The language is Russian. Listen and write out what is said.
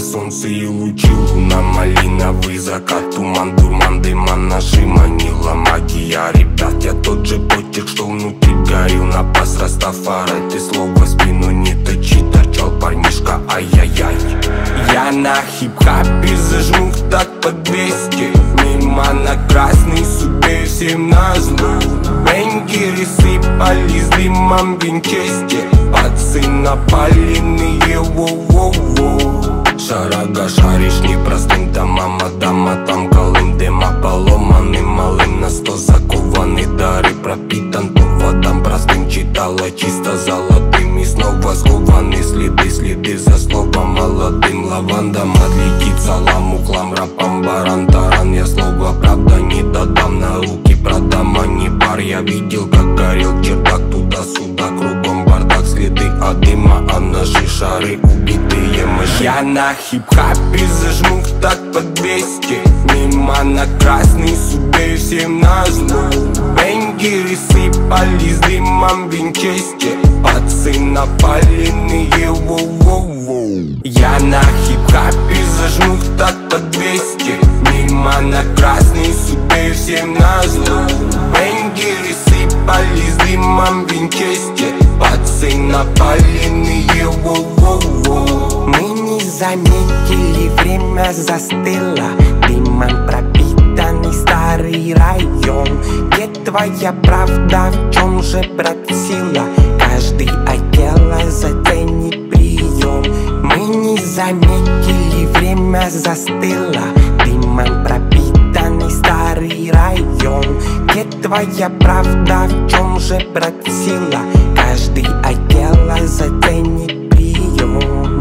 солнце и лучи, луна, малиновый закат, туман, дурман, дыман, наши манила магия. Ребят, я тот же котик, что внутри горел на пас Растафара. Ты слово в спину не точи, торчал парнишка, ай-яй-яй. Я на хип-хапе зажму так по 200, мимо на красный судьбе всем назло. Бенгеры сыпались дымом в винчесте, пацы напаленные, воу-воу-воу. Шарага шаришь непростым домам, а дома там колым дыма, поломанным малым на 100 закованы дары. Пропитан по водам простым, читала чисто золотым, и снова скованы следы, следы за словом молодым. Лавандом отлетит салам, ухлам, рапам, баран, таран. Я слово правда не додам, на руки продам, а не бар. Я видел, как горел чердак, туда-сюда, кругом бардак, следы от дыма, а наши шары убитые мыши. Я на хип-хапе зажму так по 200, мимо на красный судьбе всем назло. Бенгеры сыпались дымом в винчесте, пацы напаленные, воу-воу-воу. Я на хип-хапе зажму так по 200, мимо на красный судьбе всем назло. Бенгеры сыпались дымом в винчесте, пацы напаленные, воу-воу-воу. Мы не заметили, время застыло, дымом пропитанный старый район. Где твоя правда, в чем же, брат, сила? Каждый отдела заценит прием. Мы не заметили, время застыло, дымом пропитанный старый район. Где твоя правда, в чем же, брат, сила? Каждый отдела заценит прием.